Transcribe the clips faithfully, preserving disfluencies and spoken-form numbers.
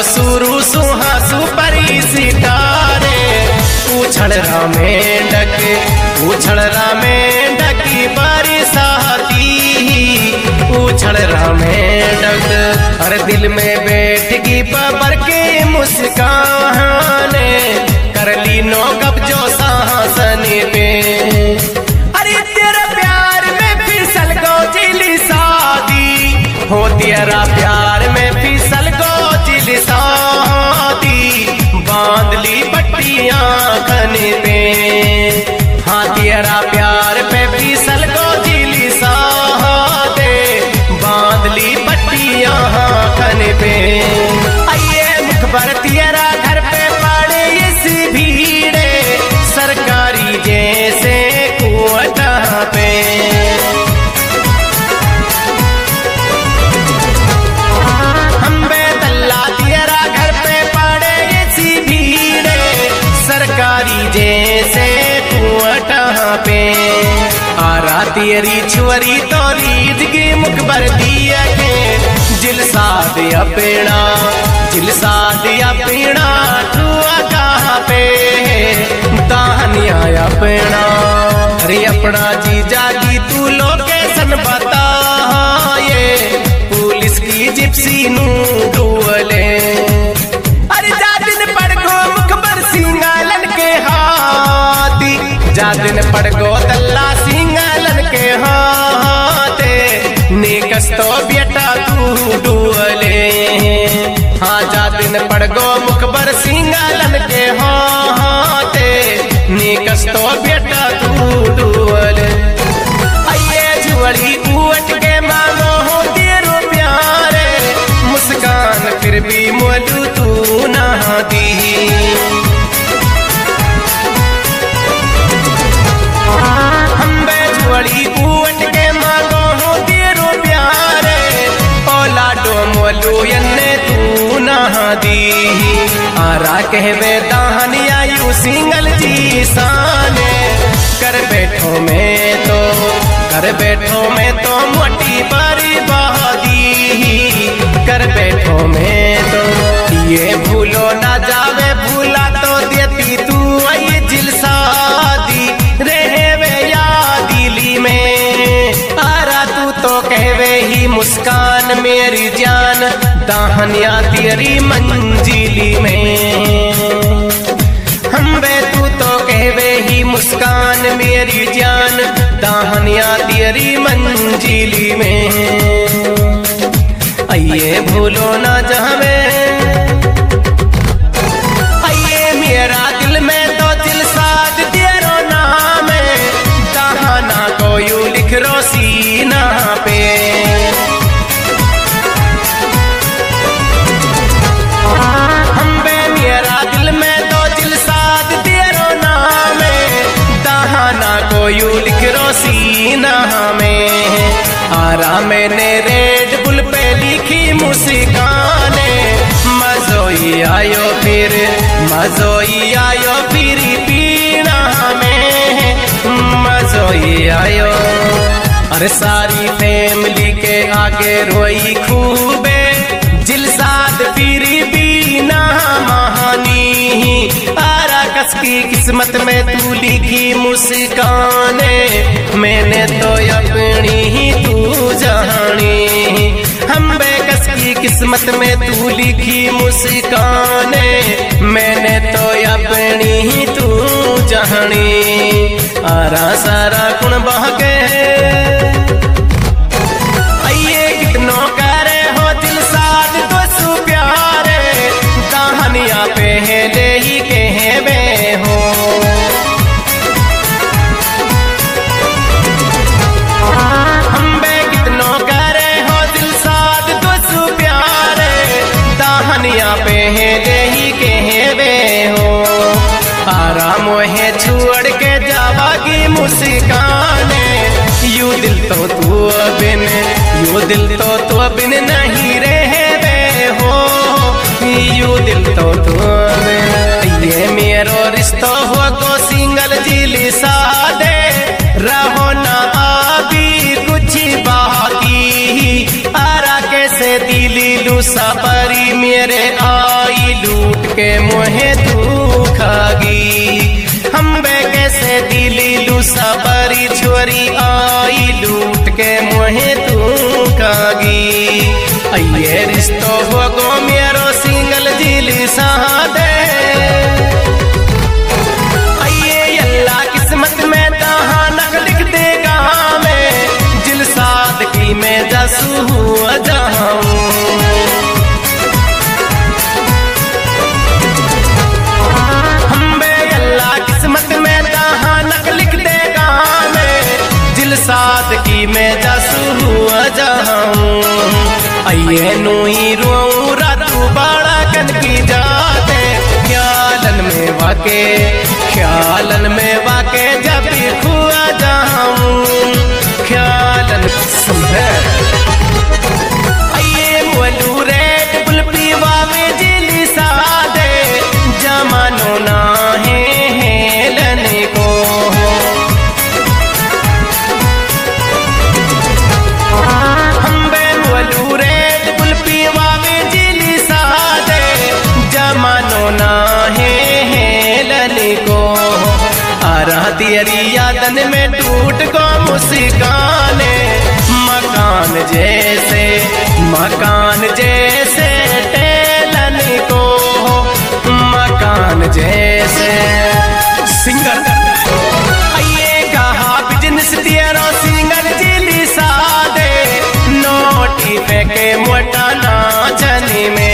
सुरु सुहा सुपरी सितारे उछल रामें डक उछल रामें डकी बरसाती उछल रामें डक हर दिल में बैठ गई बबर के मुस्काने कर ली नो कब्जो साहसन पे अरे तेरा प्यार में फिसल गो जिली शादी हो तेरा प्यार में फिसल गो जिली शादी बांध ली पट्टियां खने पे हाँ तेरा प्यार पे फिसल गो जिली शादी बांध ली पट्टियां खने पे आइए मुखबर तेरा घर पे पड़े इसी भीड़े सरकारी जैसे कुआटा पे हम बेतल्ला तेरा घर पे पड़े इसी भीड़े सरकारी जैसे कुआटा पे आरा तेरी छुरी तो रीत की मुखबर दिया के जिलसा दिया पेड़ा जिलसा दिया पीड़ा ठुआ कहाँ पे दाहनिया अपना अरे अपना जी जागी तू लोकेशन बता ये पुलिस की जिप्सी नू डुअले अरे जा दिन पड़ गो मुखबर सिंगालन के हाथी जा दिन पड़ गो दल्ला सिंगालन के हाथे निकस तो बेटा तू डुअले हाँ जा दिन पड़ गो मुखबर सिंगालन के हाथे निकस तो बेटा तू डुअल आइए जुअली उठ के मांगो हो तेरो प्यारे मुस्कान फिर भी मोलू तू ना दी हम बेजुअली उठ के मांगो हो तेरो प्यारे ओलाडो मोलू यन्ने तू ना दी आरा कहवे दाहनिया यू सिंगल जी साने कर बैठो में तो कर बैठो में तो मोटी बड़ी बहादी कर बैठो में तो ये भूलो ना जावे भूला तो देती तू आई जिलसादी रहवे याद दिली में आरा तू तो कहवे ही मुस्कान मेरी जान दाहनिया तेरी मंजिली में हम बे तू तो कहवे ही मुस्कान मेरी जान दाहनिया तेरी मंजिली में आइए भूलो ना जावे आइए मेरा दिल में तो दिल साथ तेरो नाम है दाहना को यू लिख रो सीना पे यू लिख रो सीना में आरा मैंने रेड बुल पे लिखी मुस्काने मजोई आयो फिर मजोई आयो फिर पीना में मजोई आयो अरे सारी फैमिली के आगे रोई खूबे जिलसाद फिर बीना महानी आरा कस की किस्मत में तू लिखी मुस्काने मैंने तो अपनी ही तू जानी हम बेकस की किस्मत में तू लिखी मुस्काने मैंने तो अपनी ही तू जानी आरा सारा गुण बह के आइए कितनों करे हो दिल साथ तो सु प्यारे कहानियां पहले ही कहवे हो हम बे कितनों करे हो दिल साथ तो सु प्यारे कहानियां पहले ही कहवे हो आरा मोहे छोड़ के जावागी मुस्काने यू दिल तो तू बिन यू दिल तो तू बिन नहीं रहे हो यू दिल तो तू बिन ये मेरो रिश्ता हो को सिंगल जिली सादे रहो ना अभी कुछ बाकी आरा कैसे दिली लूसा परी मेरे आ मोहे दुखागी हम्बे कैसे दिली लूसा बरी छोरी आई लूट के मोहे दुखागी अये रिश्तो हो गो मेरो सिंगल दिली सादे अये अल्लाह किस्मत में कहानक लिख देगा मैं जिल सादगी में जसू हुआ जाऊं सादगी में जसू हुआ जाऊं अये नूई रोऊं रातू बाड़ा कन की जाते ख्यालन में वाके ख्यालन में वाके जब भी हुआ जाऊं ख्यालन समझे अये मोलू रेट बुलपी वावे जिली सादे जमानो ना है हेलने को तेरी यादन में टूट को मुस्काने मकान जैसे मकान जैसे टेलन को मकान जैसे सिंगर अये कहा बिजनेस तेरा सिंगर जिली सादे नोटी फेंके मोटा नाचनी में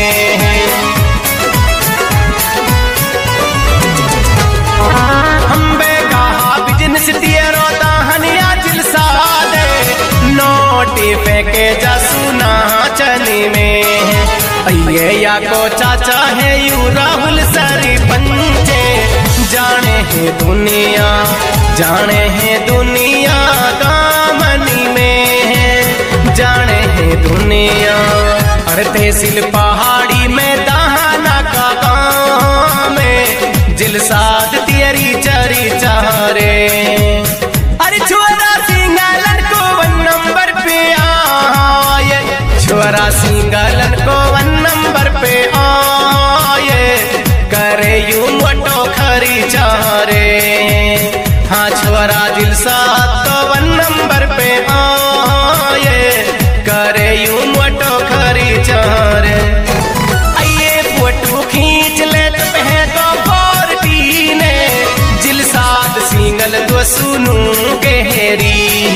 फेंके जसू नाचनी में अये या को चाचा है यू राहुल सरी पंचे जाने है दुनिया जाने है दुनिया दामनी में जाने है दुनिया अरे तहसील पहाड़ी में दहाना का गाँव में जिल साद तेरी चरी चारे अरे छोरा सिंगालन को वन नंबर पे आए छोरा सिंगालन को वन नंबर पे आए करे यूं मोटो खरी चारे हाँ छोरा दिल साथ तो वन नंबर पे आए करे यूं मोटो खरी चारे अये फोटो खींच ले तो पह तो फोर्टी ने जिल साथ सिंगल तो सुनू गहरी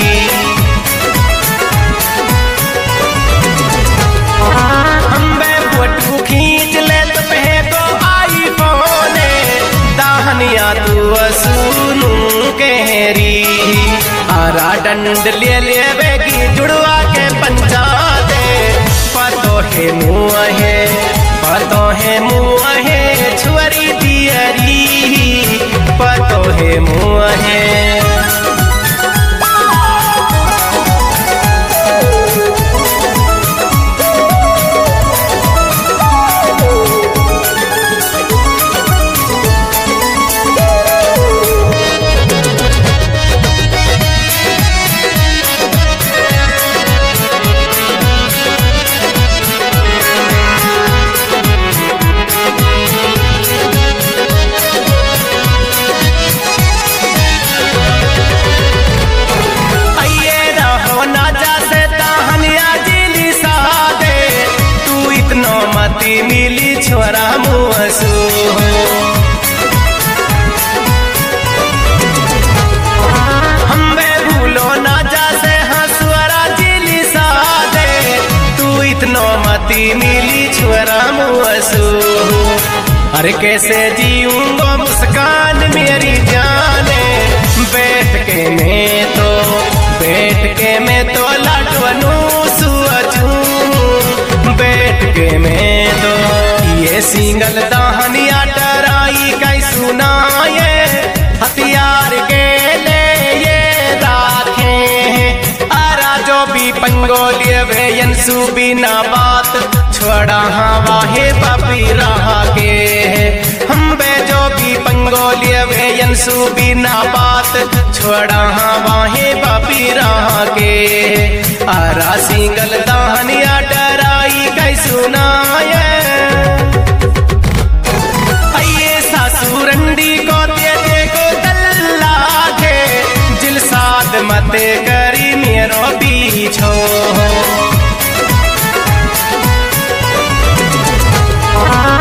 खींच ले तो पह तो आई फोने दाहनिया तू सुनू गहरी आरा डंड ले ले बेगी जुड़वा के पंचा दे पतो है मुँह है पतो है मुँह है छुअरी दियरी पतो है मुँह है मिली छोरा मुसू हमें भूलो ना जासे हंसुरा जिली सादे तू इतनो मती मिली छोरा मुसू अरे कैसे जीऊंगा मुस्कान मेरी जाने बैठ के मैं तो बैठ के मैं तो लाडवनू सुअचू बैठ के मैं तो ये सिंगल दाहनिया डराई कई सुनाए हथियार के ले ये राखे आरा जो भी पंगोलिय वेयन सुबीना बात छोड़ा हवा है बापी रहा के हम बे जो भी पंगोलिय वेयन सुबीना बात छोड़ा हवा है बापी रहा के आरा सिंगल दाहनिया डराई कई सुनाए करी मेरो पीछो